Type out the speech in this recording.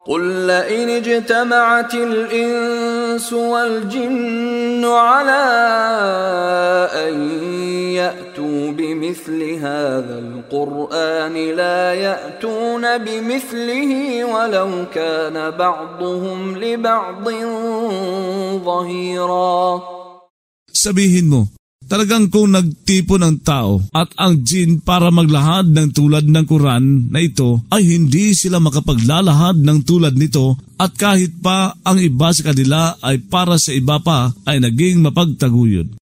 قل لئن اجتمعت الإنس والجن على أن يأتوا بمثل هذا القرآن لا يأتون بمثله ولو كان بعضهم لبعض ظهيرا. Sabihin mo, talagang kung nagtipon ang tao at ang jin para maglahad ng tulad ng Quran na ito, ay hindi sila makapaglalahad ng tulad nito, at kahit pa ang iba sa kanila ay para sa iba pa ay naging mapagtaguyod.